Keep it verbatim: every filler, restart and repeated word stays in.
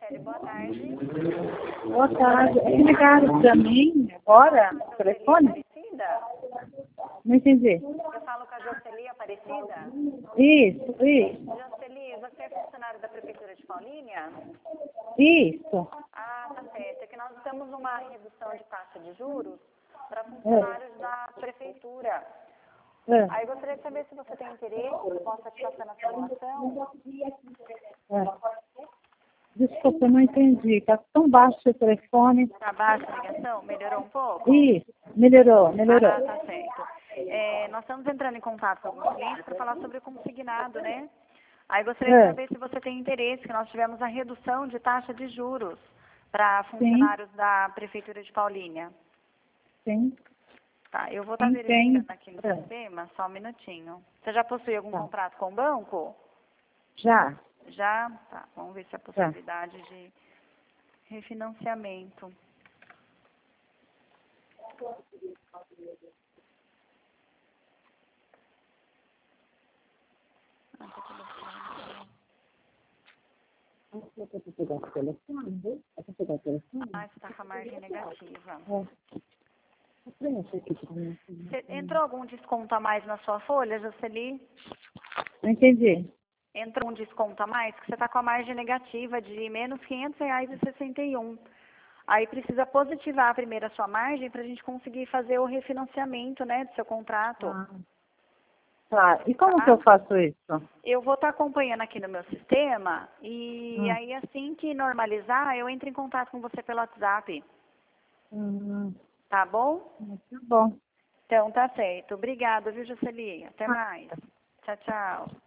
Jocely, boa tarde. Boa tarde. É que ligaram para mim agora, no telefone? Aparecida? Não entendi. Eu falo com a Jocely Aparecida? Isso, isso, Jocely, você é funcionário da Prefeitura de Paulínia? isso. Ah, tá certo. É que nós temos uma redução de taxa de juros para funcionários da Prefeitura. É, Aí eu gostaria de saber se você tem interesse, se eu posso te passar na simulação. é. Desculpa, eu não entendi. Está tão baixo o telefone. Tá baixa a ligação? Melhorou um pouco? Isso, melhorou, melhorou. Ah, tá certo. É, nós estamos entrando em contato com alguns clientes para falar sobre o consignado, né? Aí gostaria de É. saber se você tem interesse, que nós tivemos a redução de taxa de juros para Sim, funcionários da Prefeitura de Paulínia. sim. Tá, eu vou estar Sim, verificando tem. aqui no É. sistema, só um minutinho. Você já possui algum Tá. contrato com o banco? Já, Já? Tá, vamos ver se há já. possibilidade de refinanciamento. Ah, tá tudo certo. Você quer pegar o telefone, viu? Quer pegar o telefone? Ah, você está com a margem negativa. É. Preenche aqui pra mim. Você, entrou algum desconto a mais na sua folha, Jocely? Não entendi. Entrou um desconto a mais? Que você está com a margem negativa de menos quinhentos reais e sessenta e um. Aí precisa positivar primeiro a sua margem para a gente conseguir fazer o refinanciamento, né, do seu contrato. Ah, tá. E como que Tá? eu faço isso? Eu vou estar acompanhando aqui no meu sistema e Hum. aí assim que normalizar, eu entro em contato com você pelo WhatsApp. Hum, Tá bom? muito bom. Então tá certo. Obrigada, viu, Jocely? Até Ah. mais. Tchau, tchau.